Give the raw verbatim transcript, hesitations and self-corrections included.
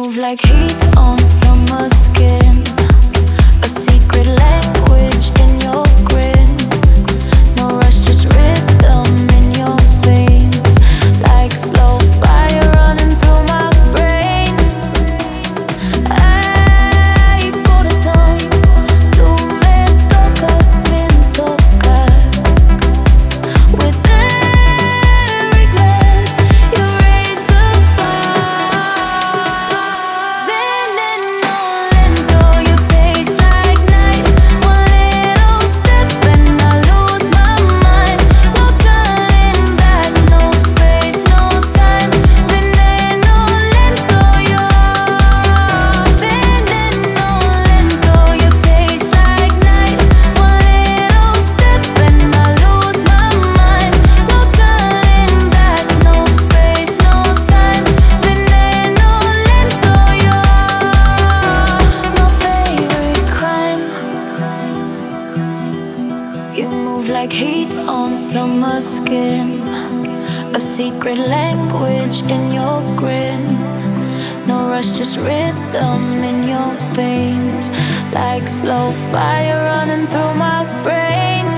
like heat on summer skin. A secret language in your grin. No rush, just rhythm in your veins. Like slow fire running through my brain. Ay, corazón, tú me tocas sin tocar. With every glance, you raise the bar. Veneno lento, you taste like night. One little step and I lose my mind. No turning back, no space, no time. Veneno lento, you're veneno lento, you taste like night. One little step and I lose my mind. No turning back, no space, no time. Veneno lento, you're my favorite crime. You move like heat on summer skin. A secret language in your grin. No rush, just rhythm in your veins. Like slow fire running through my brain.